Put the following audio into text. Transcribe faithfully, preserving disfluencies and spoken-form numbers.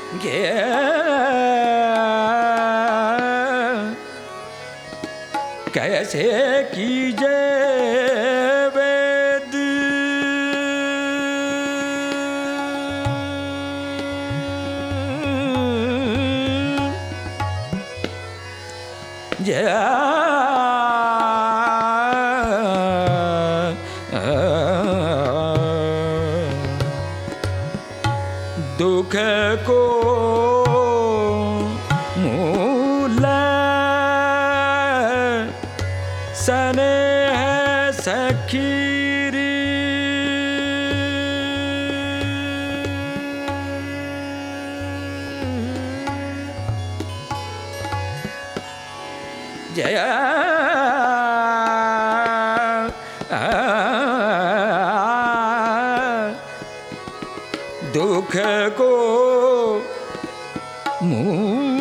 गे कैसे कीजे वेद जा दुख को मूल स्नेह सखीरी जया दुख को मूल